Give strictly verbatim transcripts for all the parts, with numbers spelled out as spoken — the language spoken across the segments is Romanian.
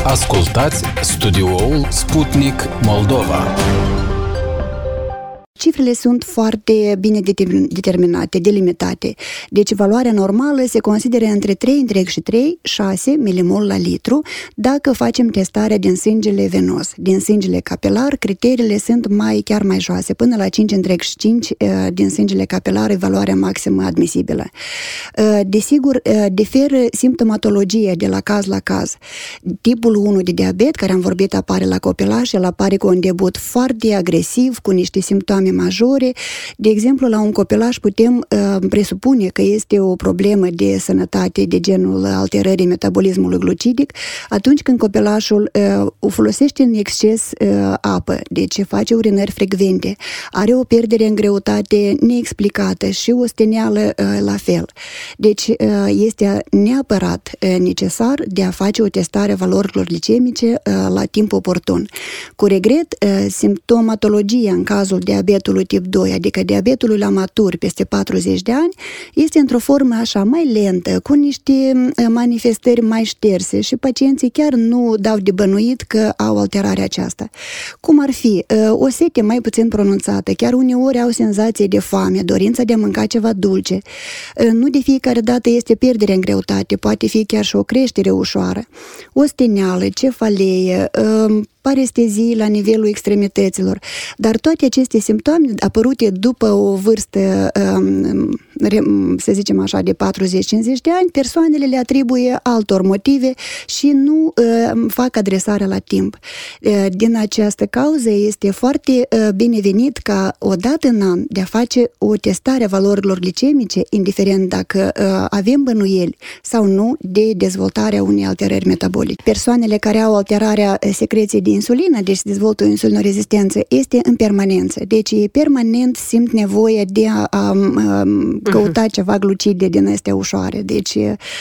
Ascultați studioul Sputnik Moldova. Cifrele sunt foarte bine determinate, delimitate. Deci valoarea normală se consideră între trei și trei virgulă șase milimol la litru dacă facem testarea din sângele venos. Din sângele capilar, criteriile sunt mai chiar mai joase, până la cinci virgulă cinci din sângele capilar e valoarea maximă admisibilă. Desigur, diferă simptomatologia de la caz la caz. Tipul unu de diabet, care am vorbit, apare la copilaș, el apare cu un debut foarte agresiv, cu niște simptome majore. De exemplu, la un copilaș putem uh, presupune că este o problemă de sănătate de genul alterării metabolismului glucidic atunci când copilașul uh, folosește în exces uh, apă, deci face urinări frecvente, are o pierdere în greutate neexplicată și o steneală uh, la fel. Deci uh, este neapărat uh, necesar de a face o testare a valorilor glicemice uh, la timp oportun. Cu regret, uh, simptomatologia în cazul diabetului tip doi, adică diabetului la matur peste patruzeci de ani, este într-o formă așa mai lentă, cu niște manifestări mai șterse și pacienții chiar nu dau de bănuit că au alterarea aceasta. Cum ar fi o sete mai puțin pronunțată, chiar uneori au senzație de foame, dorința de a mânca ceva dulce. Nu de fiecare dată este pierdere în greutate, poate fi chiar și o creștere ușoară. O steneală, cefalee, parestezii la nivelul extremităților. Dar toate aceste simptome apărute după o vârstă, să zicem așa, de patruzeci cincizeci de ani, persoanele le atribuie altor motive și nu fac adresarea la timp. Din această cauză este foarte binevenit ca o dată în an de a face o testare a valorilor glicemice, indiferent dacă avem bănuieli sau nu de dezvoltarea unei alterări metabolice. Persoanele care au alterarea secreției de insulină, deci dezvoltă o insulinorezistență, este în permanență. Deci ei permanent simt nevoie de a, a, a căuta ceva glucide din astea ușoare. Deci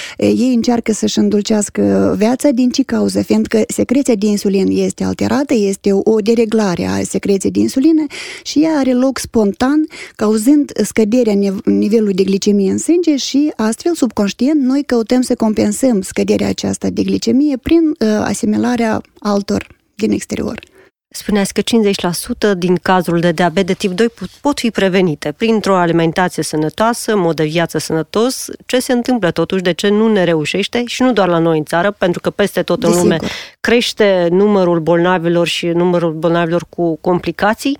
ei încearcă să-și îndulcească viața din ce cauză? Fiindcă secreția de insulină este alterată, este o dereglare a secreției de insulină și ea are loc spontan, cauzând scăderea nivelului de glicemie în sânge și astfel, subconștient, noi căutăm să compensăm scăderea aceasta de glicemie prin uh, asimilarea altor din exterior. Spuneați că cincizeci la sută din cazurile de diabet de tip doi pot fi prevenite printr-o alimentație sănătoasă, mod de viață sănătos. Ce se întâmplă totuși? De ce nu ne reușește? Și nu doar la noi în țară, pentru că peste tot în lume crește numărul bolnavilor și numărul bolnavilor cu complicații.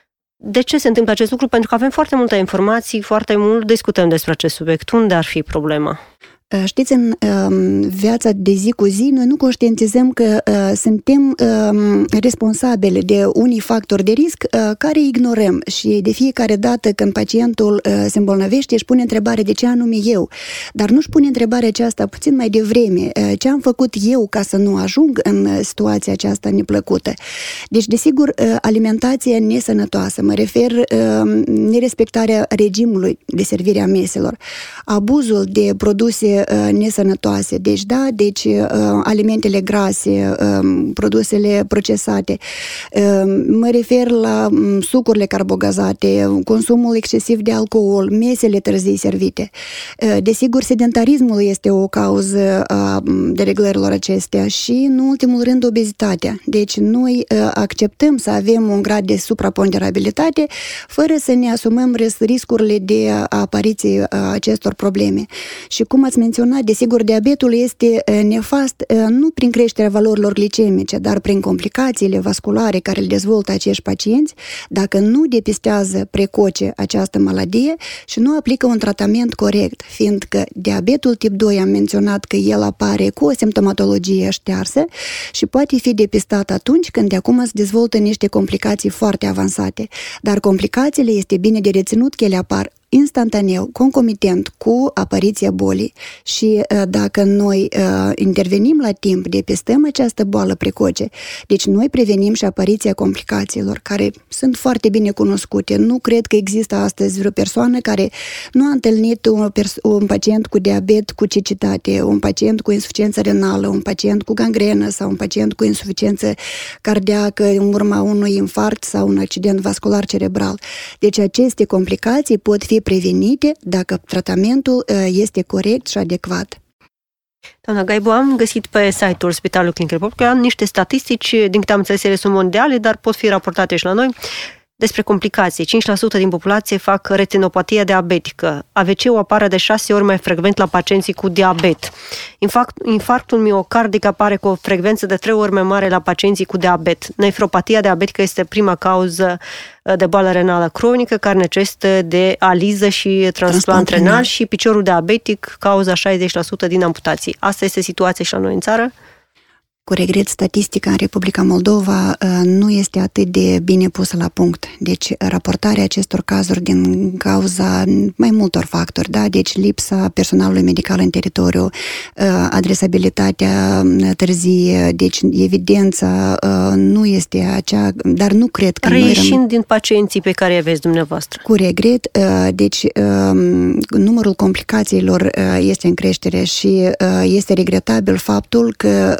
De ce se întâmplă acest lucru? Pentru că avem foarte multe informații, foarte mult discutăm despre acest subiect. Unde ar fi problema? Știți, în um, viața de zi cu zi, noi nu conștientizăm că uh, suntem um, responsabili de unii factori de risc uh, care ignorăm și de fiecare dată când pacientul uh, se îmbolnăvește, își pune întrebare de ce anume eu, dar nu își pune întrebarea aceasta puțin mai devreme, uh, ce am făcut eu ca să nu ajung în situația aceasta neplăcută. Deci, desigur, uh, alimentația nesănătoasă, mă refer uh, nerespectarea regimului de servire a meselor, abuzul de produse nesănătoase, deci da, deci uh, alimentele grase, uh, produsele procesate. Uh, mă refer la um, sucurile carbogazate, consumul excesiv de alcool, mesele târzii servite. Uh, desigur, sedentarismul este o cauză a dereglărilor acestea și, în ultimul rând, obezitatea. Deci noi uh, acceptăm să avem un grad de supraponderabilitate fără să ne asumăm riscurile de apariție a acestor probleme. Și cum ați menționat, desigur, diabetul este nefast nu prin creșterea valorilor glicemice, dar prin complicațiile vasculare care le dezvoltă acești pacienți, dacă nu depistează precoce această maladie și nu aplică un tratament corect, fiindcă diabetul tip doi, am menționat că el apare cu o simptomatologie ștearsă și poate fi depistat atunci când de acum se dezvoltă niște complicații foarte avansate. Dar complicațiile este bine de reținut că ele apar instantaneu, concomitent cu apariția bolii și dacă noi uh, intervenim la timp, depistăm această boală precoce, deci noi prevenim și apariția complicațiilor, care sunt foarte bine cunoscute. Nu cred că există astăzi vreo persoană care nu a întâlnit un, pers- un pacient cu diabet cu cecitate, un pacient cu insuficiență renală, un pacient cu gangrenă sau un pacient cu insuficiență cardiacă în urma unui infarct sau un accident vascular cerebral. Deci aceste complicații pot fi prevenite dacă tratamentul este corect și adecvat. Doamna Gaibu, am găsit pe site-ul Spitalului Clinic Republican niște statistici, din câte am înțeles, ele sunt mondiale, dar pot fi raportate și la noi, despre complicații. cinci la sută din populație fac retinopatie diabetică. A V C-ul apare de șase ori mai frecvent la pacienții cu diabet. Infarct, infarctul miocardic apare cu o frecvență de trei ori mai mare la pacienții cu diabet. Nefropatia diabetică este prima cauză de boală renală cronică care necesită de aliză și transplant renal și piciorul diabetic cauza șaizeci la sută din amputații. Asta este situația și la noi în țară? Cu regret, statistica în Republica Moldova nu este atât de bine pusă la punct. Deci, raportarea acestor cazuri din cauza mai multor factori, da? Deci, lipsa personalului medical în teritoriu, adresabilitatea târzie, deci, evidența nu este acea, dar nu cred că Reieșind noi răm... din pacienții pe care îi aveți dumneavoastră. Cu regret, deci, numărul complicațiilor este în creștere și este regretabil faptul că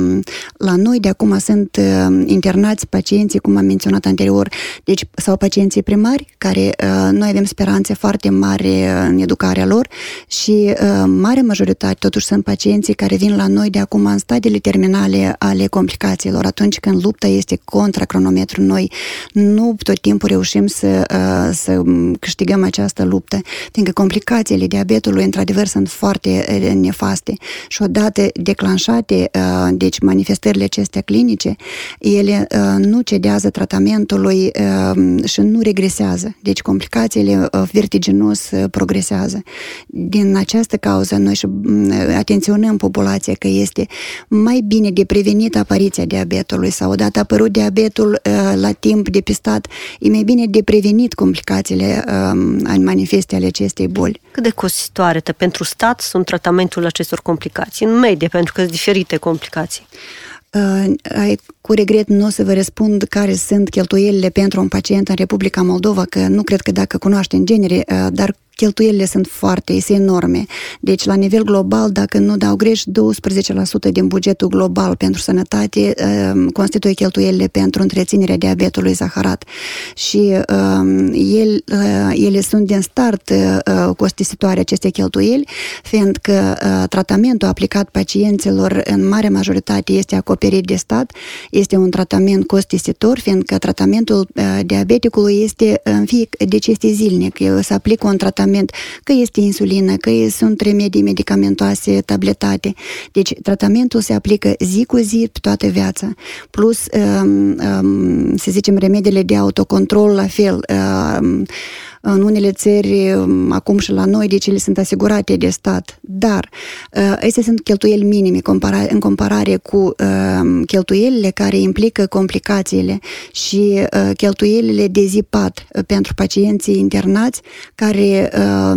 la noi de acum sunt uh, internați pacienții, cum am menționat anterior, deci sau pacienții primari, care uh, noi avem speranțe foarte mari în educarea lor și uh, mare majoritate totuși sunt pacienții care vin la noi de acum în stadiile terminale ale complicațiilor. Atunci când lupta este contra cronometru, noi nu tot timpul reușim să, uh, să câștigăm această luptă, fiindcă complicațiile diabetului într-adevăr sunt foarte uh, nefaste și odată declanșate, uh, deci manifestările acestea clinice, ele uh, nu cedează tratamentului uh, și nu regresează. Deci complicațiile uh, vertiginos uh, progresează. Din această cauză noi și uh, atenționăm populația că este mai bine de prevenit apariția diabetului sau odată apărut diabetul uh, la timp depistat, e mai bine de prevenit complicațiile uh, manifeste ale acestei boli. Cât de costisitoare pentru stat sunt tratamentul acestor complicații? În medie, pentru că sunt diferite complicații. Uh, cu regret nu o să vă răspund care sunt cheltuielile pentru un pacient în Republica Moldova, că nu cred că dacă cunoaște în genere, uh, dar cheltuielile sunt foarte, sunt enorme. Deci, la nivel global, dacă nu dau greș, doisprezece la sută din bugetul global pentru sănătate uh, constituie cheltuielile pentru întreținerea diabetului zaharat. Și uh, el, uh, ele sunt din start uh, costisitoare aceste cheltuieli, fiindcă uh, tratamentul aplicat pacienților în mare majoritate este acoperit de stat, este un tratament costisitor, fiindcă tratamentul uh, diabeticului este, în fie, deci este zilnic, se aplică un tratament că este insulină, că sunt remedii medicamentoase tabletate. Deci tratamentul se aplică zi cu zi pe toată viața. Plus, um, um, să zicem, remediile de autocontrol la fel. Um, în unele țări, acum și la noi, deci ele sunt asigurate de stat. Dar acestea sunt cheltuieli minime în comparare cu cheltuielile care implică complicațiile și cheltuielile de zi-pat pentru pacienții internați care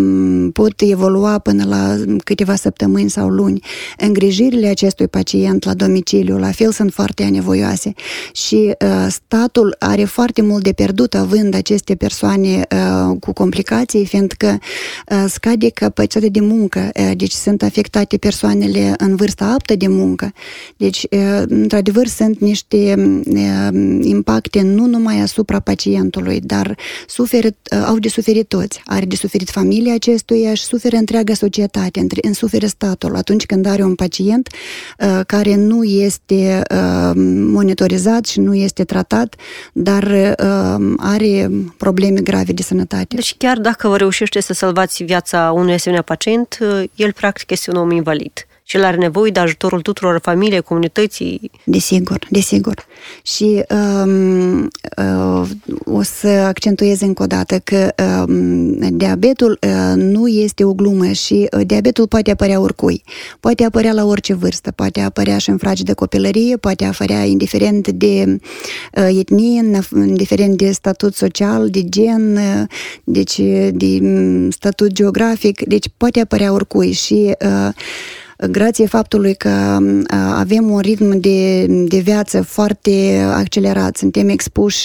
pot evolua până la câteva săptămâni sau luni. Îngrijirile acestui pacient la domiciliu, la fel, sunt foarte anevoioase și statul are foarte mult de pierdut având aceste persoane cu complicații, fiindcă uh, scade capacitatea de muncă, uh, deci sunt afectate persoanele în vârsta aptă de muncă. Deci, uh, într-adevăr, sunt niște uh, impacte nu numai asupra pacientului, dar suferă, uh, au de suferit toți. Are de suferit familia acestuia și suferă întreaga societate, între, în suferă statul. Atunci când are un pacient uh, care nu este uh, monitorizat și nu este tratat, dar uh, are probleme grave de sănătate. Deci chiar dacă vă reușește să salvați viața unui asemenea pacient, el practic este un om invalid și el are nevoie de ajutorul tuturor familiei, comunității. Desigur, desigur. Și um, uh, o să accentuez încă o dată că um, diabetul uh, nu este o glumă și uh, diabetul poate apărea oricui. Poate apărea la orice vârstă, poate apărea și în fragi de copilărie, poate apărea indiferent de uh, etnie, indiferent de statut social, de gen, uh, deci de statut geografic, deci poate apărea oricui și uh, grație faptului că avem un ritm de, de viață foarte accelerat, suntem expuși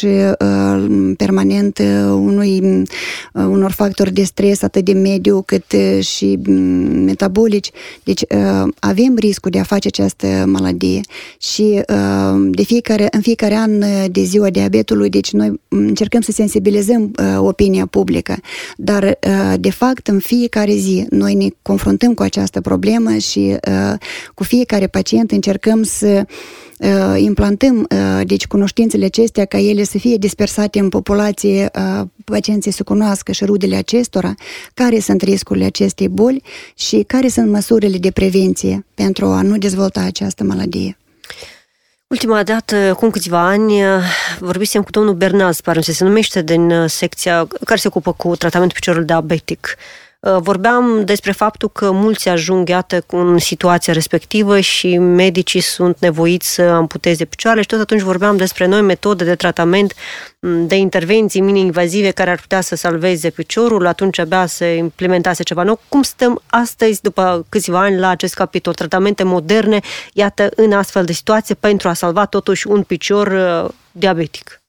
uh, permanent unui, uh, unor factori de stres atât de mediu cât și metabolici. Deci uh, avem riscul de a face această maladie și uh, de fiecare, în fiecare an de ziua diabetului, deci noi încercăm să sensibilizăm uh, opinia publică, dar uh, de fapt în fiecare zi noi ne confruntăm cu această problemă și și cu fiecare pacient încercăm să implantăm deci cunoștințele acestea ca ele să fie dispersate în populație, pacienții să cunoască și rudele acestora, care sunt riscurile acestei boli și care sunt măsurile de prevenție pentru a nu dezvolta această maladie. Ultima dată, acum câțiva ani, vorbisem cu domnul Bernaz, pare să se numește, din secția care se ocupă cu tratamentul piciorului diabetic. Vorbeam despre faptul că mulți ajung, iată, în situația respectivă și medicii sunt nevoiți să amputeze picioarele și tot atunci vorbeam despre noi metode de tratament, de intervenții mini-invazive care ar putea să salveze piciorul, atunci abia se implementase ceva nou. Cum stăm astăzi, după câțiva ani, la acest capitol? Tratamente moderne, iată, în astfel de situație pentru a salva totuși un picior diabetic.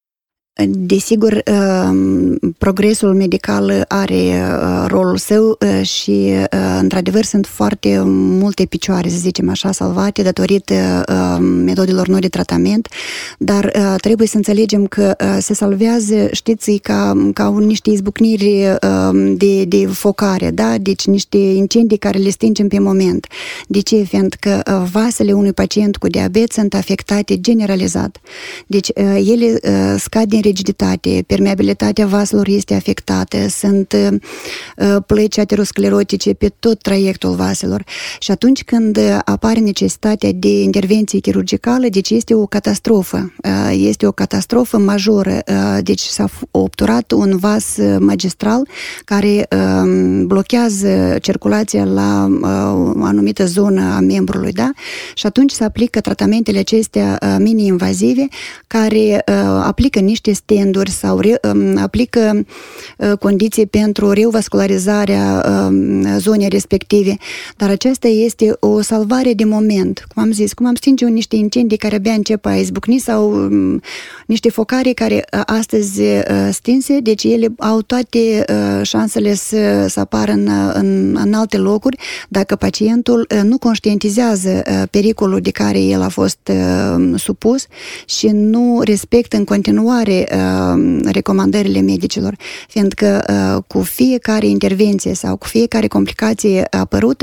Desigur, progresul medical are rolul său și, într-adevăr, sunt foarte multe picioare, să zicem așa, salvate datorită metodelor noi de tratament, dar trebuie să înțelegem că se salvează, știți, ca, ca niște izbucniri de, de focare, da? Deci niște incendii care le stingem pe moment. De ce? Fiindcă vasele unui pacient cu diabet sunt afectate generalizat. Deci ele scad din rigiditate, permeabilitatea vaselor este afectată, sunt uh, plăci aterosclerotice pe tot traiectul vaselor. Și atunci când apare necesitatea de intervenție chirurgicală, deci este o catastrofă. Uh, este o catastrofă majoră. Uh, deci s-a obturat un vas magistral care uh, blochează circulația la uh, o anumită zonă a membrului, da? Și atunci se aplică tratamentele acestea uh, mini-invazive care uh, aplică niște stenduri sau re, um, aplică uh, condiții pentru reovascularizarea uh, zonei respective. Dar aceasta este o salvare de moment. Cum am zis, cum am stinge niște incendii care abia încep a izbucni sau um, niște focare care uh, astăzi uh, stinse, deci ele au toate uh, șansele să, să apară în, în, în alte locuri dacă pacientul uh, nu conștientizează uh, pericolul de care el a fost uh, supus și nu respectă în continuare recomandările medicilor, fiindcă cu fiecare intervenție sau cu fiecare complicație apărută,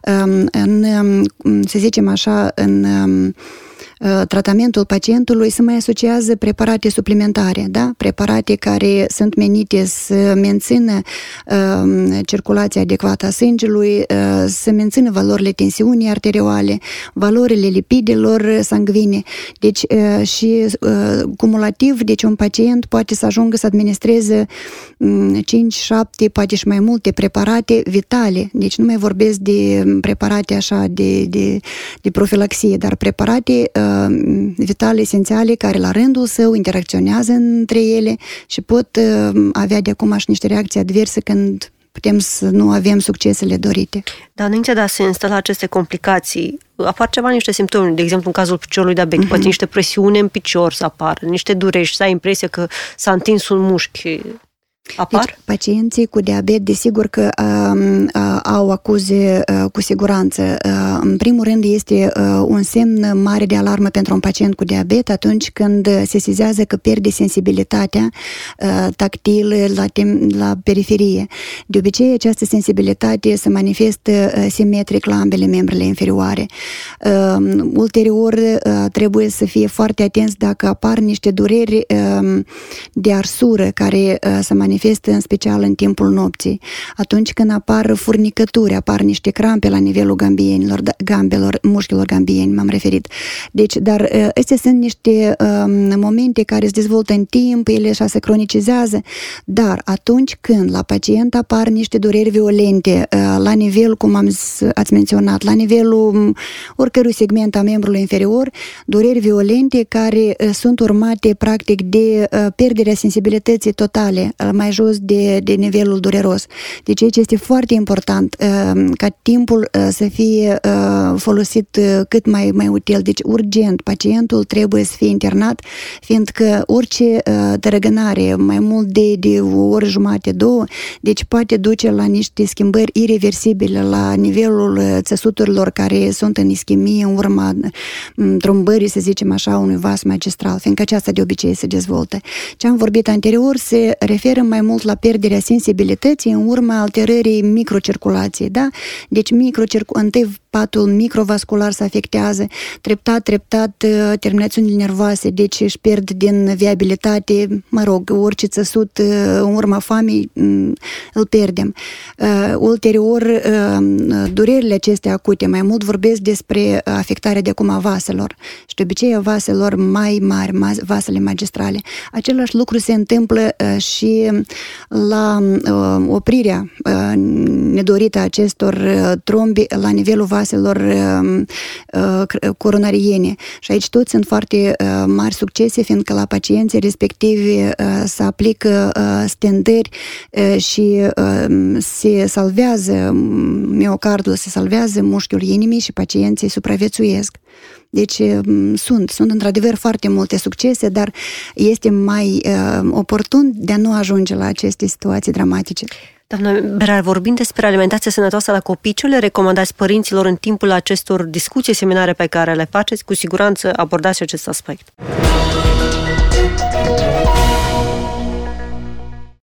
în, să zicem așa, în tratamentul pacientului se mai asociază preparate suplimentare, da? Preparate care sunt menite să mențină uh, circulația adecvată a sângelui, uh, să mențină valorile tensiunii arterioale, valorile lipidelor sanguine. Deci uh, și uh, cumulativ, deci un pacient poate să ajungă să administreze um, cinci, șapte, poate și mai multe preparate vitale. Deci nu mai vorbesc de preparate așa de, de, de profilaxie, dar preparate uh, vitale, esențiale, care la rândul său interacționează între ele și pot uh, avea de acum și niște reacții adverse când putem să nu avem succesele dorite. Dar înainte de a se instala aceste complicații, apar ceva, niște simptome, de exemplu în cazul piciorului diabetic, uh-huh. poate niște presiune în picior să apară, niște dureri, să ai impresia că s-a întins un mușchi. Apar? Deci, pacienții cu diabet, desigur că uh, uh, au acuze uh, cu siguranță. Uh, în primul rând, este uh, un semn mare de alarmă pentru un pacient cu diabet atunci când se sesizează că pierde sensibilitatea uh, tactilă la, tem- la periferie. De obicei, această sensibilitate se manifestă uh, simetric la ambele membrele inferioare. Uh, ulterior, uh, trebuie să fie foarte atenți dacă apar niște dureri uh, de arsură care uh, se manifestă în special în timpul nopții. Atunci când apar furnicături, apar niște crampe la nivelul gambienilor, gambelor, mușchilor gambieni, m-am referit. Deci, dar astea sunt niște um, momente care se dezvoltă în timp, ele așa se cronicizează, dar atunci când la pacient apar niște dureri violente uh, la nivel, cum am zis, ați menționat, la nivelul um, oricărui segment a membrului inferior, dureri violente care uh, sunt urmate practic de uh, pierderea sensibilității totale, uh, mai jos de, de nivelul dureros. Deci aici este foarte important uh, ca timpul uh, să fie uh, folosit uh, cât mai, mai util. Deci urgent, pacientul trebuie să fie internat, fiindcă orice uh, tărăgânare, mai mult de, de o oră jumate, două, deci poate duce la niște schimbări irreversibile la nivelul uh, țesuturilor care sunt în ischemie în urma um, trombării, să zicem așa, unui vas magistral, fiindcă aceasta de obicei se dezvoltă. Ce am vorbit anterior se referă mai mult la pierderea sensibilității în urma alterării microcirculației, da? Deci microcircu- întâi patul microvascular se afectează, treptat, treptat terminațiunile nervoase, deci își pierd din viabilitate, mă rog, orice țăsut în urma foamei îl pierdem. Ulterior, durerile acestea acute, mai mult vorbesc despre afectarea de acum a vaselor și de obicei a vaselor mai mari, vasele magistrale. Același lucru se întâmplă și la oprirea nedorită a acestor trombi la nivelul vaselor coronariene. Și aici toți sunt foarte mari succese, fiindcă la pacienții respectivi se aplică stentări și se salvează miocardul, se salvează mușchiul inimii și pacienții supraviețuiesc. Deci sunt, sunt într-adevăr foarte multe succese, dar este mai uh, oportun de a nu ajunge la aceste situații dramatice. Doamna Berar, vorbind despre alimentație sănătoasă la copii, ce le recomandați părinților în timpul acestor discuții, seminare pe care le faceți? Cu siguranță abordați acest aspect.